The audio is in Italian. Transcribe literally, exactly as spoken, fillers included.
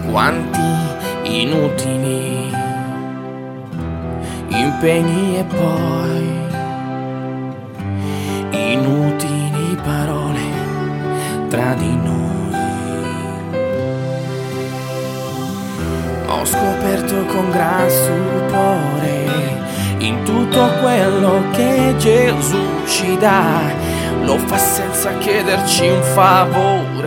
Quanti inutili impegni e poi inutili parole tra di noi. Ho scoperto con gran stupore in tutto quello che Gesù ci dà, lo fa senza chiederci un favore,